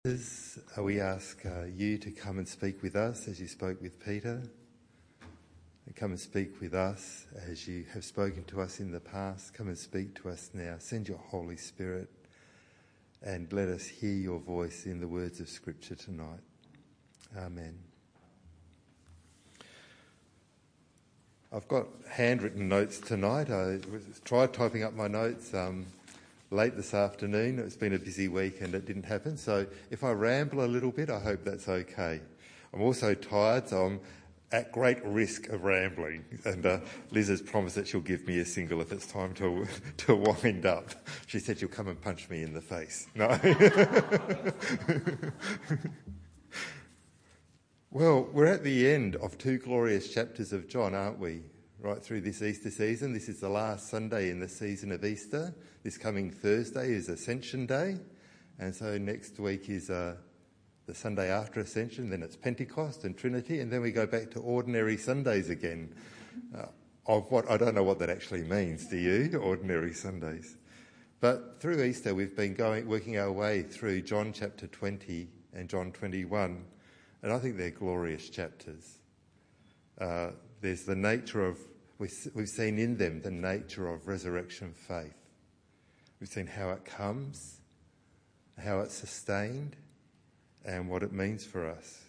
We ask you to come and speak with us as you spoke with Peter, and come and speak with us as you have spoken to us in the past. Come and speak to us now. Send your Holy Spirit and let us hear your voice in the words of Scripture tonight. Amen. I've got handwritten notes tonight. I tried typing up my notes late this afternoon. It's been a busy week and it didn't happen. So if I ramble a little bit, I hope that's okay. I'm also tired, so I'm at great risk of rambling. And Liz has promised that she'll give me a single if it's time to wind up. She said she'll come and punch me in the face. No. Well, we're at the end of 2 glorious chapters of John, aren't we? Right through this Easter season. This is the last Sunday in the season of Easter. This coming Thursday is Ascension Day. And so next week is the Sunday after Ascension. Then it's Pentecost and Trinity. And then we go back to ordinary Sundays again. I don't know what that actually means, do you? Ordinary Sundays. But through Easter we've been working our way through John chapter 20 and John 21. And I think they're glorious chapters. There's the nature of, we've seen in them the nature of resurrection faith. We've seen how it comes, how it's sustained, and what it means for us.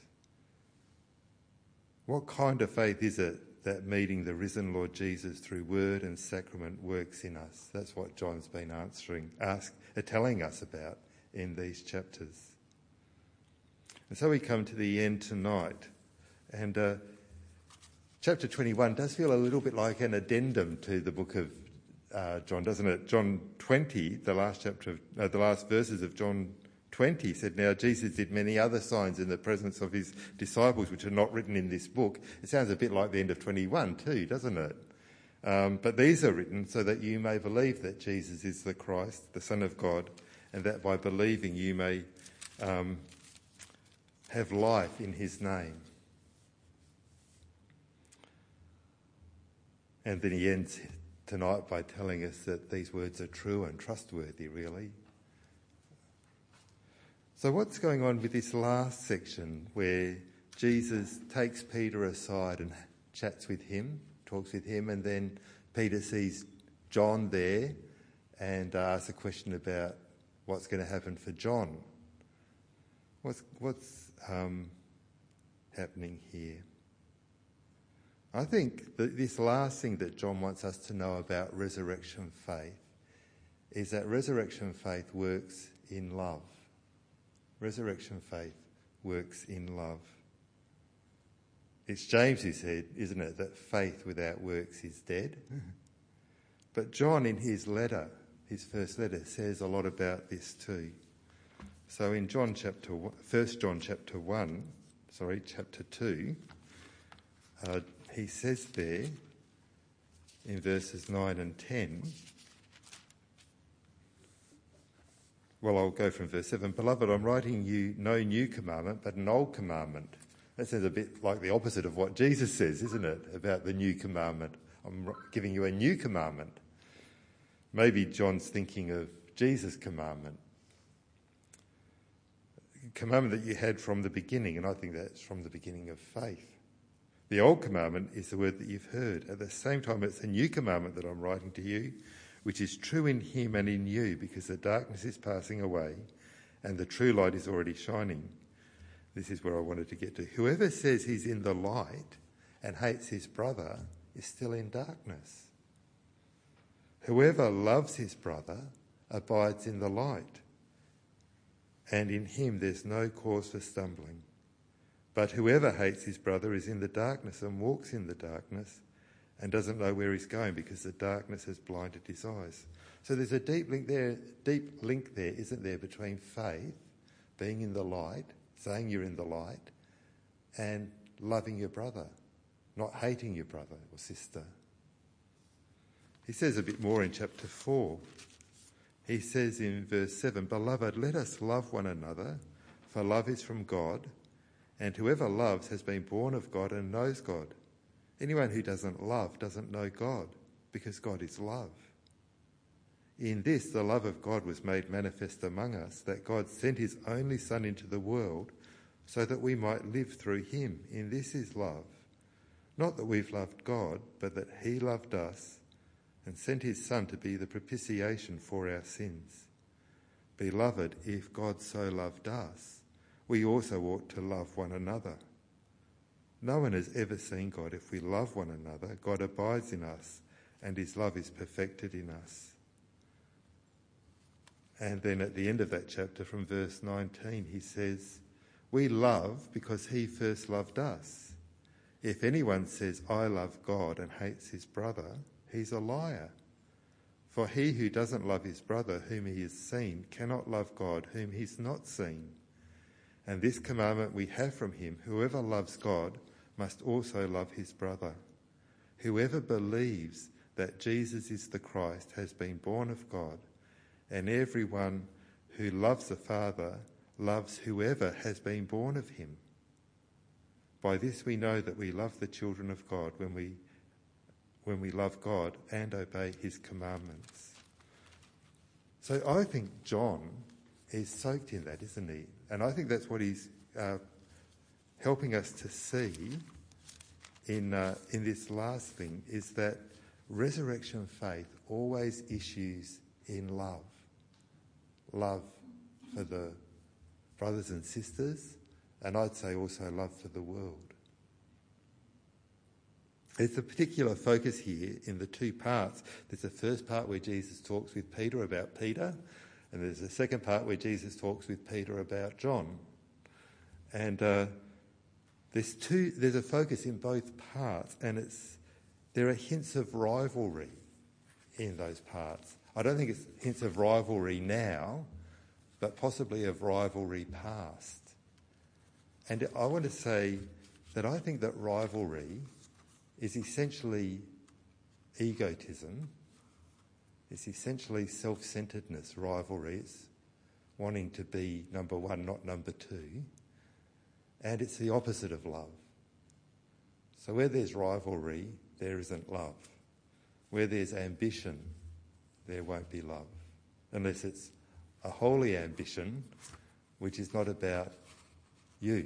What kind of faith is it that meeting the risen Lord Jesus through word and sacrament works in us? That's what John's been telling us about in these chapters. And so we come to the end tonight, and chapter 21 does feel a little bit like an addendum to the book of John, doesn't it? John 20, the last verses of John 20 said, "Now Jesus did many other signs in the presence of his disciples, which are not written in this book." It sounds a bit like the end of 21 too, doesn't it? But these are written so that you may believe that Jesus is the Christ, the Son of God, and that by believing you may have life in his name. And then he ends tonight by telling us that these words are true and trustworthy, really. So what's going on with this last section where Jesus takes Peter aside and chats with him, talks with him, and then Peter sees John there and asks a question about what's going to happen for John? What's happening here? I think that this last thing that John wants us to know about resurrection faith is that resurrection faith works in love. Resurrection faith works in love. It's James who said, isn't it, that faith without works is dead? But John in his letter, his first letter, says a lot about this too. So in chapter 2, he says there in verses 9 and 10, well, I'll go from verse 7. "Beloved, I'm writing you no new commandment, but an old commandment." That sounds a bit like the opposite of what Jesus says, isn't it, about the new commandment? I'm giving you a new commandment. Maybe John's thinking of Jesus' commandment. Commandment that you had from the beginning, and I think that's from the beginning of faith. The old commandment is the word that you've heard. At the same time, it's a new commandment that I'm writing to you, which is true in him and in you, because the darkness is passing away and the true light is already shining. This is where I wanted to get to. Whoever says he's in the light and hates his brother is still in darkness. Whoever loves his brother abides in the light, and in him there's no cause for stumbling. But whoever hates his brother is in the darkness and walks in the darkness and doesn't know where he's going because the darkness has blinded his eyes. So there's a deep link there, isn't there, between faith, being in the light, saying you're in the light, and loving your brother, not hating your brother or sister. He says a bit more in chapter 4. He says in verse 7, "Beloved, let us love one another, for love is from God, and whoever loves has been born of God and knows God. Anyone who doesn't love doesn't know God, because God is love. In this, the love of God was made manifest among us, that God sent his only Son into the world so that we might live through him. In this is love. Not that we've loved God, but that he loved us and sent his Son to be the propitiation for our sins. Beloved, if God so loved us, we also ought to love one another. No one has ever seen God. If we love one another, God abides in us, and his love is perfected in us. And then at the end of that chapter, from verse 19, he says, we love because he first loved us. If anyone says, I love God, and hates his brother, he's a liar. For he who doesn't love his brother whom he has seen cannot love God whom he's not seen. And this commandment we have from him, whoever loves God must also love his brother. Whoever believes that Jesus is the Christ has been born of God, and everyone who loves the Father loves whoever has been born of him. By this we know that we love the children of God, when we love God and obey his commandments. So I think John is soaked in that, isn't he? And I think that's what he's helping us to see in this last thing, is that resurrection faith always issues in love. Love for the brothers and sisters, and I'd say also love for the world. There's a particular focus here in the two parts. There's the first part where Jesus talks with Peter about Peter, and there's the second part where Jesus talks with Peter about John. And there's a focus in both parts, and there are hints of rivalry in those parts. I don't think it's hints of rivalry now, but possibly of rivalry past. And I want to say that I think that rivalry is essentially egotism. It's essentially self-centeredness. Rivalry is wanting to be number one, not number two. And it's the opposite of love. So where there's rivalry, there isn't love. Where there's ambition, there won't be love. Unless it's a holy ambition, which is not about you.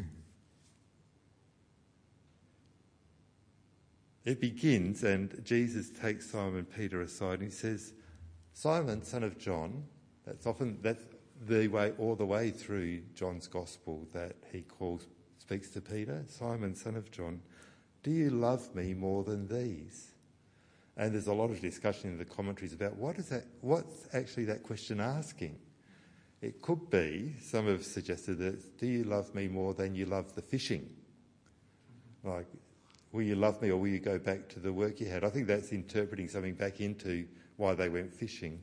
It begins, and Jesus takes Simon Peter aside and he says, Simon, son of John. That's the way, all the way through John's gospel, that he speaks to Peter. Simon, son of John, do you love me more than these? And there's a lot of discussion in the commentaries about what's actually that question asking. It could be, some have suggested that, do you love me more than you love the fishing? Like, will you love me or will you go back to the work you had? I think that's interpreting something back into why they went fishing.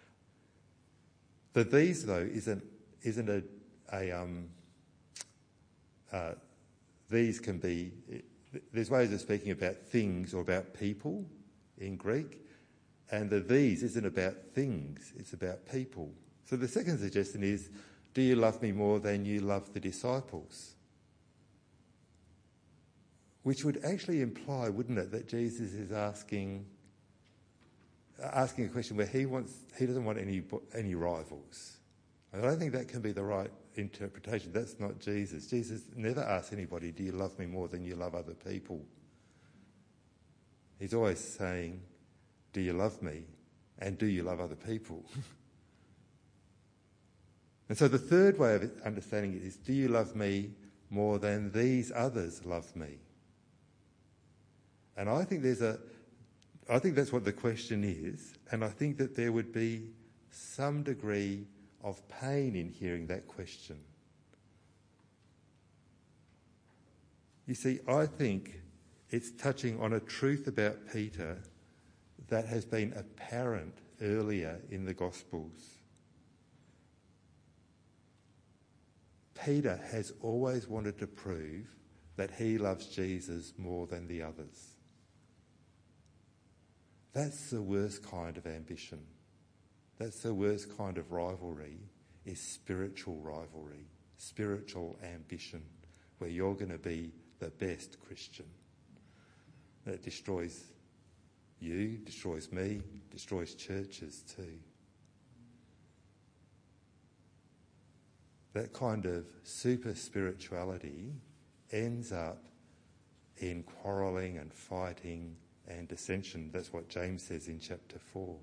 The these, though, isn't these can be, there's ways of speaking about things or about people in Greek, and the these isn't about things, it's about people. So the second suggestion is, do you love me more than you love the disciples? Which would actually imply, wouldn't it, that Jesus is asking a question where he doesn't want any rivals. I don't think that can be the right interpretation. That's not Jesus. Jesus never asks anybody, do you love me more than you love other people? He's always saying, do you love me and do you love other people? And so the third way of understanding it is, do you love me more than these others love me? And I think that's what the question is, and I think that there would be some degree of pain in hearing that question. You see, I think it's touching on a truth about Peter that has been apparent earlier in the Gospels. Peter has always wanted to prove that he loves Jesus more than the others. That's the worst kind of ambition. That's the worst kind of rivalry, is spiritual rivalry, spiritual ambition, where you're going to be the best Christian. That destroys you, destroys me, destroys churches too. that kind of super spirituality ends up in quarrelling and fighting and dissension. That's what James says in chapter 4.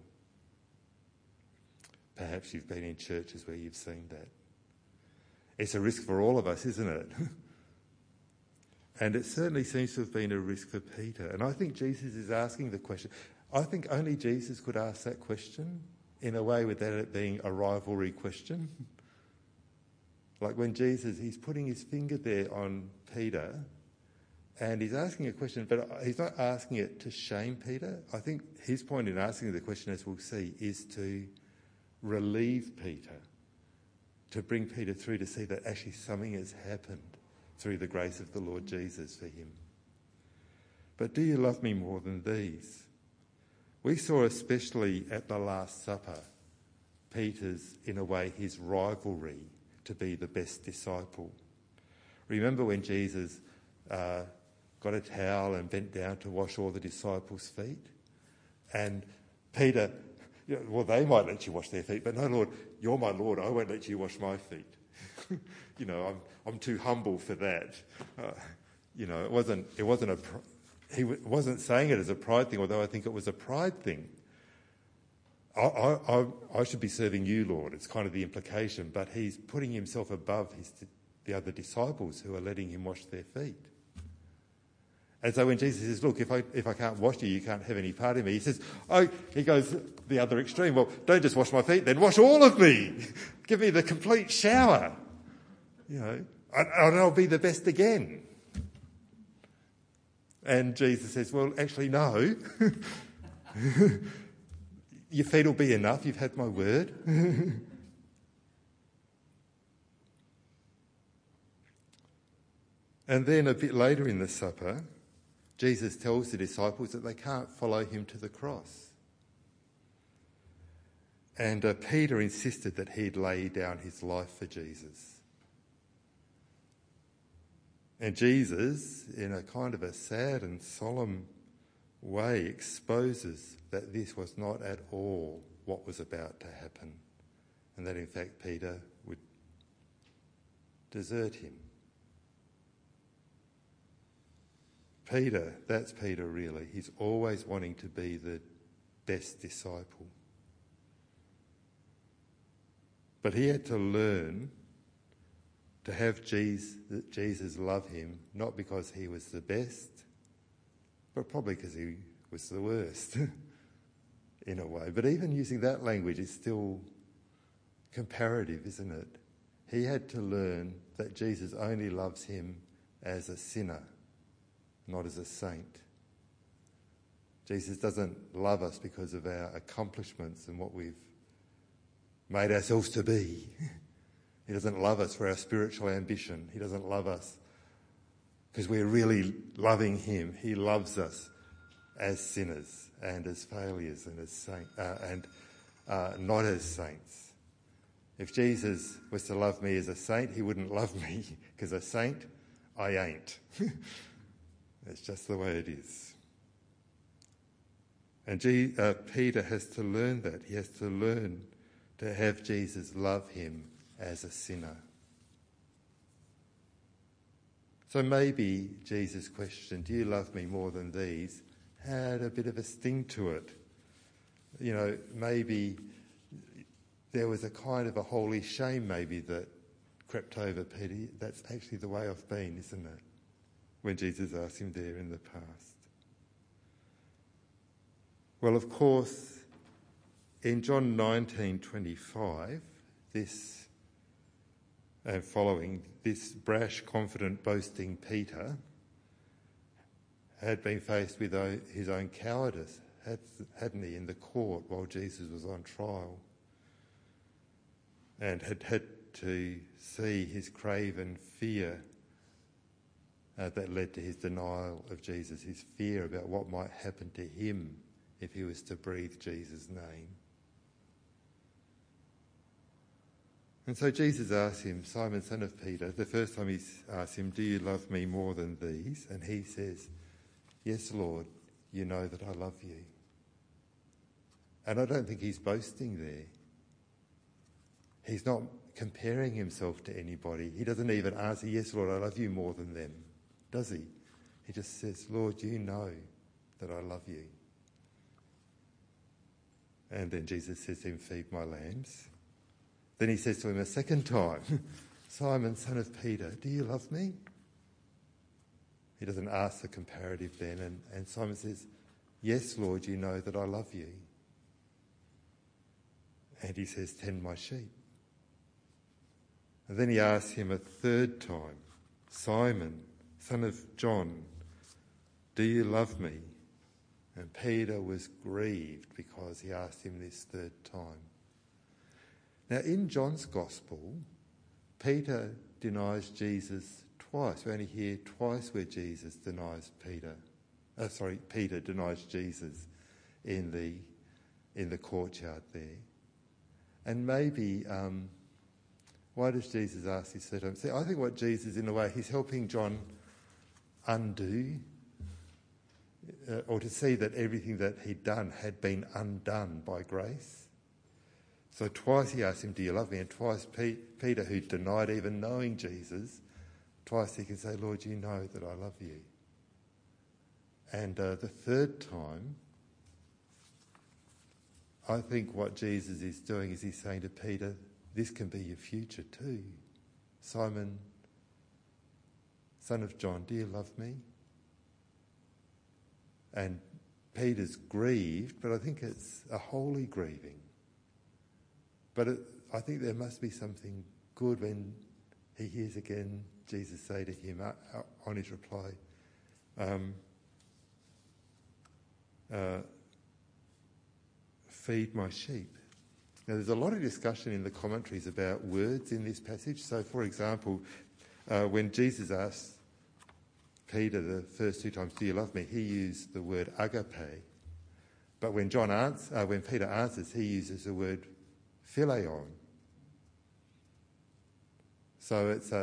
Perhaps you've been in churches where you've seen that. It's a risk for all of us, isn't it? And it certainly seems to have been a risk for Peter. And I think Jesus is asking the question. I think only Jesus could ask that question in a way without it being a rivalry question. Like when Jesus, he's putting his finger there on Peter and he's asking a question, but he's not asking it to shame Peter. I think his point in asking the question, as we'll see, is to relieve Peter, to bring Peter through to see that actually something has happened through the grace of the Lord Jesus for him. But do you love me more than these? We saw, especially at the Last Supper, Peter's, in a way, his rivalry to be the best disciple. Remember when Jesus got a towel and bent down to wash all the disciples' feet? And Peter, well, they might let you wash their feet, but no, Lord, you're my Lord, I won't let you wash my feet. I'm too humble for that. It wasn't he wasn't saying it as a pride thing, although I think it was a pride thing. I should be serving you, Lord. It's kind of the implication, but he's putting himself above the other disciples who are letting him wash their feet. And so when Jesus says, look, if I can't wash you, you can't have any part in me. He says, he goes the other extreme. Well, don't just wash my feet, then wash all of me. Give me the complete shower. And I'll be the best again. And Jesus says, well, actually, no. Your feet will be enough. You've had my word. And then a bit later in the supper, Jesus tells the disciples that they can't follow him to the cross. And Peter insisted that he'd lay down his life for Jesus. And Jesus, in a kind of a sad and solemn way, exposes that this was not at all what was about to happen, and that in fact Peter would desert him. Peter, that's Peter really. He's always wanting to be the best disciple. But he had to learn to have Jesus love him, not because he was the best, but probably because he was the worst, in a way. But even using that language is still comparative, isn't it? He had to learn that Jesus only loves him as a sinner, not as a saint. Jesus doesn't love us because of our accomplishments and what we've made ourselves to be. He doesn't love us for our spiritual ambition. He doesn't love us because we're really loving him. He loves us as sinners and as failures and as saints, and not as saints. If Jesus was to love me as a saint, he wouldn't love me because a saint, I ain't. It's just the way it is. And Peter has to learn that. He has to learn to have Jesus love him as a sinner. So maybe Jesus' question, do you love me more than these, had a bit of a sting to it. Maybe there was a kind of a holy shame maybe that crept over Peter. That's actually the way I've been, isn't it? When Jesus asked him there in the past. Well, of course, in John 19:25, this and following, this brash, confident, boasting Peter had been faced with his own cowardice, hadn't he, in the court while Jesus was on trial, and had had to see his craven fear that led to his denial of Jesus, his fear about what might happen to him if he was to breathe Jesus' name. And so Jesus asked him, Simon, son of Peter, the first time he asked him, do you love me more than these? And he says, yes, Lord, you know that I love you. And I don't think he's boasting there. He's not comparing himself to anybody. He doesn't even answer, yes, Lord, I love you more than them, does he? He just says, Lord, you know that I love you. And then Jesus says to him, feed my lambs. Then he says to him a second time, Simon, son of Peter, do you love me? He doesn't ask the comparative then. And Simon says, yes, Lord, you know that I love you. And he says, tend my sheep. And then he asks him a third time, Simon, son of John, do you love me? And Peter was grieved because he asked him this third time. Now, in John's Gospel, Peter denies Jesus twice. We only hear twice where Jesus denies Peter. Peter denies Jesus in the courtyard there. And maybe, why does Jesus ask this third time? See, I think what Jesus, in a way, he's helping John undo, or to see that everything that he'd done had been undone by grace. So twice he asked him, do you love me? And twice Peter, who denied even knowing Jesus, twice he can say, Lord, you know that I love you. And the third time, I think what Jesus is doing is he's saying to Peter, this can be your future too. Simon, son of John, do you love me? And Peter's grieved, but I think it's a holy grieving. But I think there must be something good when he hears again Jesus say to him on his reply, feed my sheep. Now, there's a lot of discussion in the commentaries about words in this passage. So, for example, when Jesus asked Peter the first two times, do you love me? He used the word agape. But when Peter answers, he uses the word phileon. So it's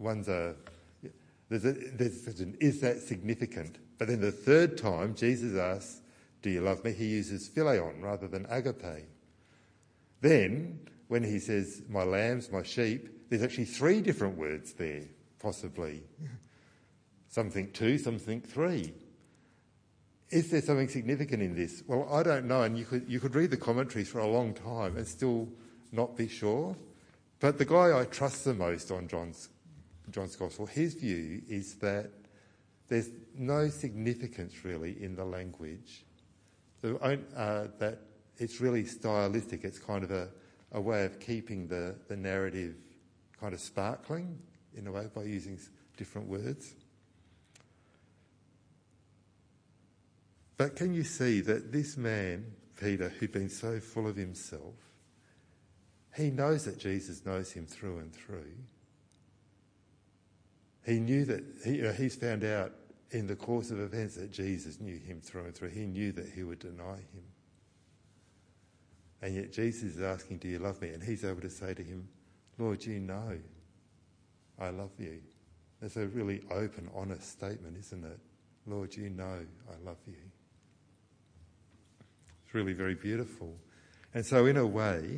is that significant? But then the third time Jesus asks, do you love me? He uses phileon rather than agape. Then when he says, my lambs, my sheep, there's actually three different words there, possibly. Some think two, some think three. Is there something significant in this? Well, I don't know, and you could read the commentaries for a long time and still not be sure. But the guy I trust the most on John's Gospel, his view is that there's no significance really in the language, that it's really stylistic. It's kind of a way of keeping the narrative kind of sparkling in a way by using different words. But can you see that this man, Peter, who'd been so full of himself, he knows that Jesus knows him through and through. He knew that he's found out in the course of events that Jesus knew him through and through. He knew that he would deny him. And yet Jesus is asking, do you love me? And he's able to say to him, Lord, you know I love you. It's a really open, honest statement, isn't it? Lord, you know I love you. It's really very beautiful. And so in a way,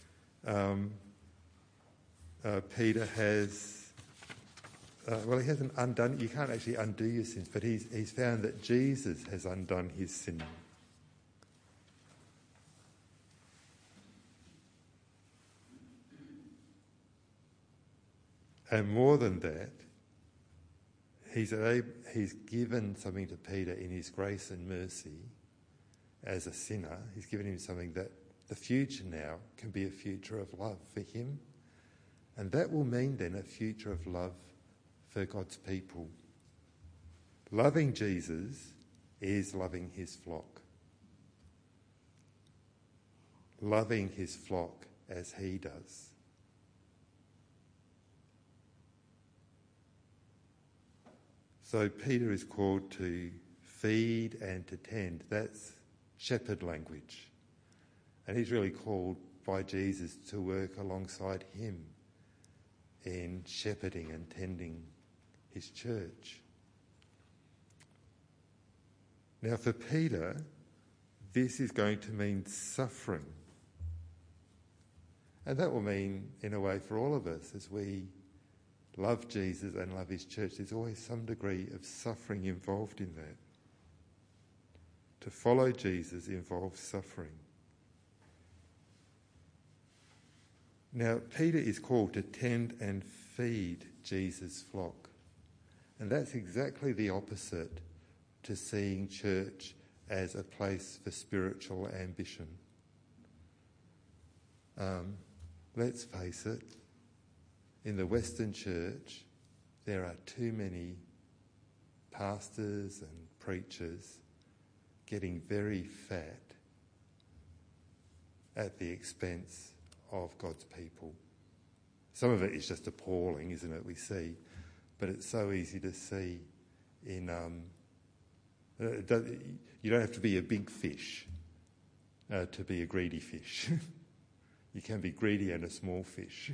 Peter has, he hasn't undone, you can't actually undo your sins, but he's found that Jesus has undone his sin. And more than that, he's given something to Peter in his grace and mercy as a sinner. He's given him something that the future now can be a future of love for him. And that will mean then a future of love for God's people. Loving Jesus is loving his flock. Loving his flock as he does. So Peter is called to feed and to tend. That's shepherd language. And he's really called by Jesus to work alongside him in shepherding and tending his church. Now for Peter, this is going to mean suffering. And that will mean, in a way, for all of us, as we love Jesus and love his church, there's always some degree of suffering involved in that. To follow Jesus involves suffering. Now, Peter is called to tend and feed Jesus' flock. And that's exactly the opposite to seeing church as a place for spiritual ambition. Let's face it, in the Western church, there are too many pastors and preachers getting very fat at the expense of God's people. Some of it is just appalling, isn't it, we see, but it's so easy to see in... you don't have to be a big fish to be a greedy fish. You can be greedy and a small fish.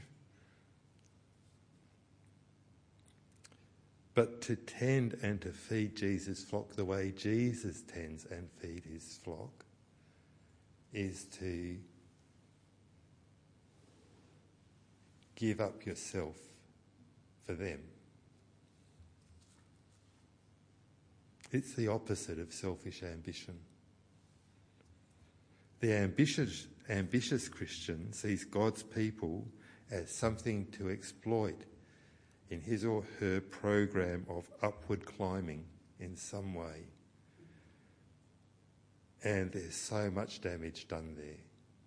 But to tend and to feed Jesus' flock the way Jesus tends and feeds his flock is to give up yourself for them. It's the opposite of selfish ambition. The ambitious Christian sees God's people as something to exploit in his or her program of upward climbing in some way. And there's so much damage done there.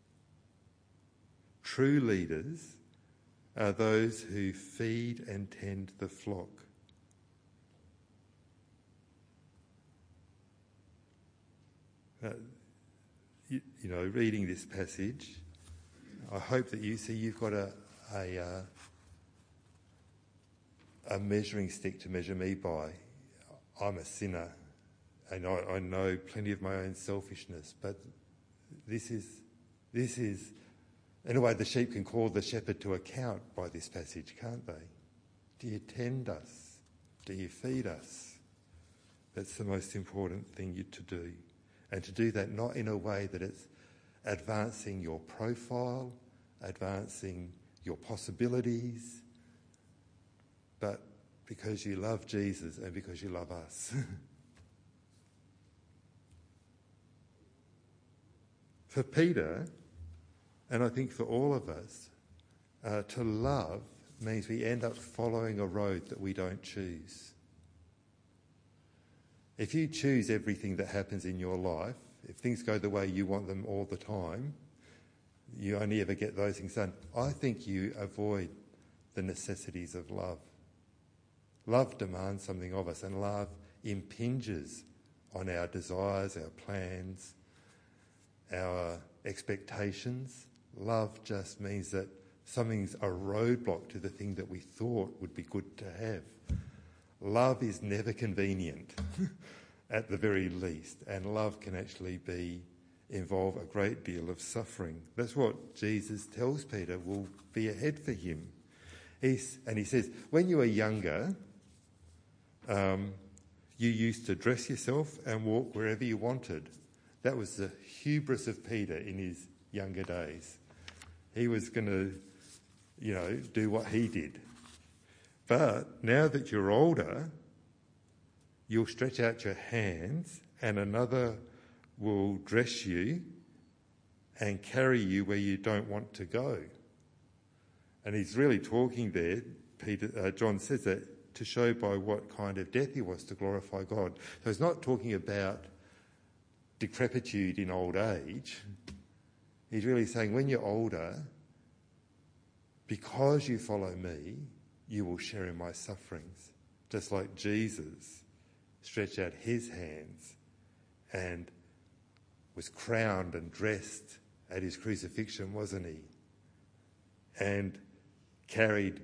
True leaders are those who feed and tend the flock. Reading this passage, I hope that you see you've got a measuring stick to measure me by. I'm a sinner, and I know plenty of my own selfishness, but this is, in a way, the sheep can call the shepherd to account by this passage, can't they? Do you tend us? Do you feed us? That's the most important thing to do. And to do that not in a way that it's advancing your profile, advancing your possibilities, but because you love Jesus and because you love us. For Peter, and I think for all of us, to love means we end up following a road that we don't choose. If you choose everything that happens in your life, if things go the way you want them all the time, you only ever get those things done. I think you avoid the necessities of love. Love demands something of us, and love impinges on our desires, our plans, our expectations. Love just means that something's a roadblock to the thing that we thought would be good to have. Love is never convenient, at the very least, and love can actually involve a great deal of suffering. That's what Jesus tells Peter will be ahead for him. He says, when you were younger, you used to dress yourself and walk wherever you wanted. That was the hubris of Peter in his younger days. He was going to, do what he did. But now that you're older, you'll stretch out your hands and another will dress you and carry you where you don't want to go. And he's really talking there, John says that, to show by what kind of death he was to glorify God. So he's not talking about decrepitude in old age. He's really saying when you're older, because you follow me, you will share in my sufferings, just like Jesus stretched out his hands and was crowned and dressed at his crucifixion, wasn't he? And carried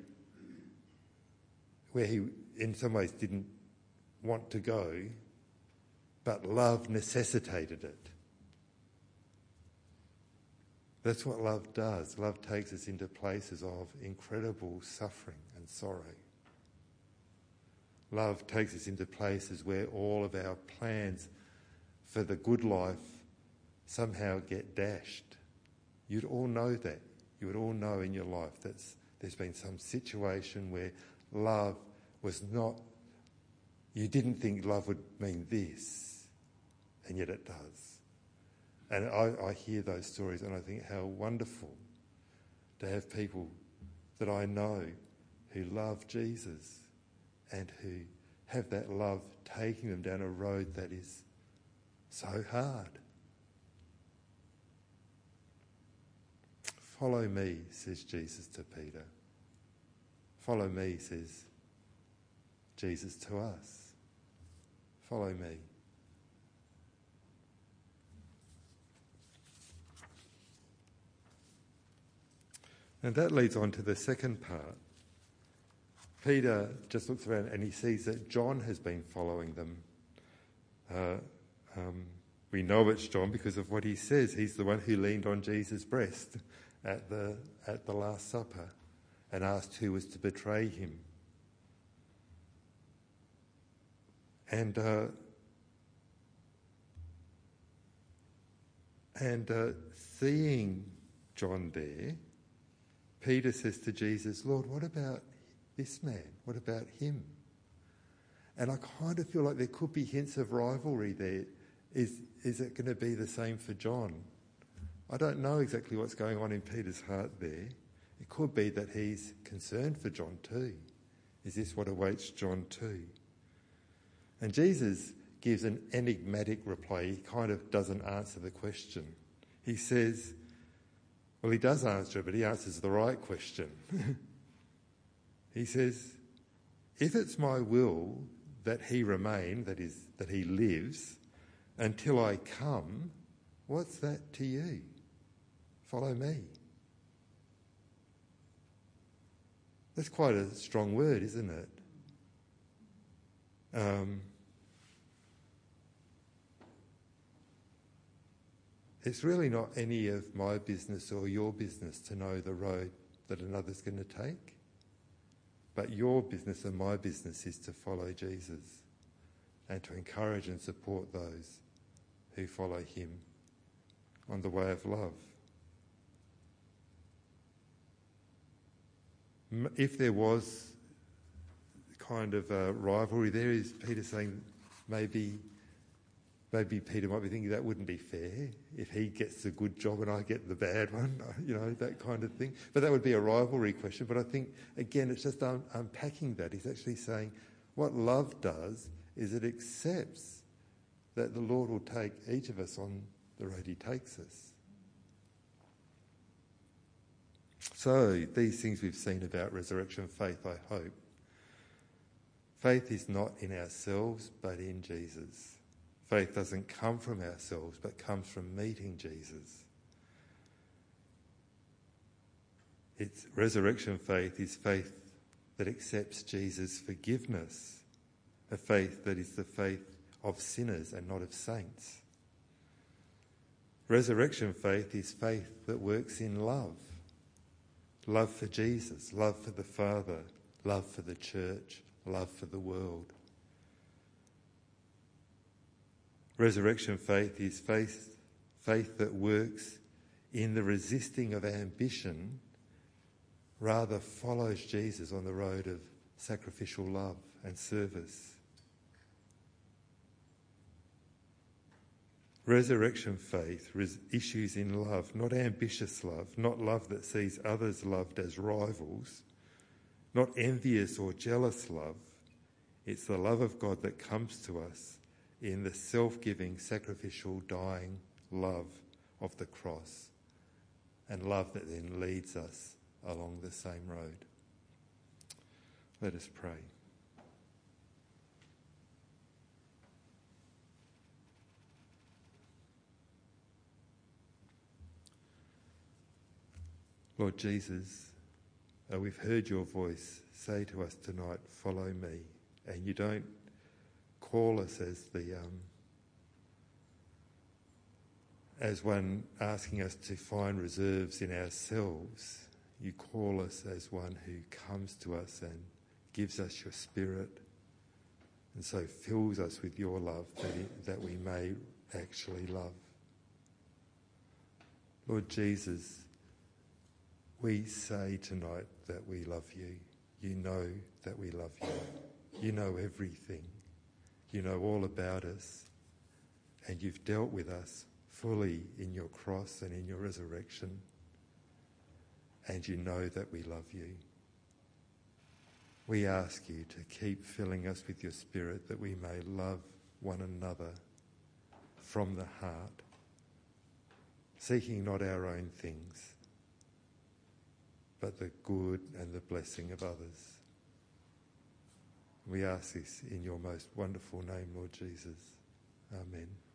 where he, in some ways, didn't want to go, but love necessitated it. That's what love does. Love takes us into places of incredible suffering and sorrow. Love takes us into places where all of our plans for the good life somehow get dashed. You'd all know that. You would all know in your life that there's been some situation where love was not, you didn't think love would mean this, and yet it does. And I hear those stories and I think how wonderful to have people that I know who love Jesus and who have that love taking them down a road that is so hard. Follow me, says Jesus to Peter. Follow me, says Jesus to us. Follow me. And that leads on to the second part. Peter just looks around and he sees that John has been following them. We know it's John because of what he says. He's the one who leaned on Jesus' breast at the Last Supper and asked who was to betray him. And seeing John there, Peter says to Jesus, Lord, what about this man? What about him? And I kind of feel like there could be hints of rivalry there. Is it going to be the same for John? I don't know exactly what's going on in Peter's heart there. It could be that he's concerned for John too. Is this what awaits John too? And Jesus gives an enigmatic reply. He kind of doesn't answer the question. He says, well, he does answer it, but he answers the right question. He says, if it's my will that he remain, that is, that he lives, until I come, what's that to you? Follow me. That's quite a strong word, isn't it? It's really not any of my business or your business to know the road that another's going to take. But your business and my business is to follow Jesus and to encourage and support those who follow him on the way of love. If there was kind of a rivalry there, is Peter saying maybe Peter might be thinking that wouldn't be fair if he gets the good job and I get the bad one, that kind of thing. But that would be a rivalry question. But I think, again, it's just unpacking that. He's actually saying what love does is it accepts that the Lord will take each of us on the road he takes us. So these things we've seen about resurrection faith, I hope. Faith is not in ourselves, but in Jesus. Faith doesn't come from ourselves, but comes from meeting Jesus. It's resurrection faith is faith that accepts Jesus' forgiveness, a faith that is the faith of sinners and not of saints. Resurrection faith is faith that works in love. Love for Jesus, love for the Father, love for the church, love for the world. Resurrection faith is faith that works in the resisting of ambition, rather follows Jesus on the road of sacrificial love and service. Resurrection faith issues in love, not ambitious love, not love that sees others loved as rivals, not envious or jealous love. It's the love of God that comes to us in the self-giving, sacrificial, dying love of the cross, and love that then leads us along the same road. Let us pray. Lord Jesus, we've heard your voice say to us tonight, follow me, and you don't call us as one asking us to find reserves in ourselves. You call us as one who comes to us and gives us your Spirit, and so fills us with your love that we may actually love. Lord Jesus, We say tonight that we love you. You know that we love you. You know everything. You know all about us. And you've dealt with us fully in your cross and in your resurrection. And you know that we love you. We ask you to keep filling us with your Spirit that we may love one another from the heart, seeking not our own things, but the good and the blessing of others. We ask this in your most wonderful name, Lord Jesus. Amen.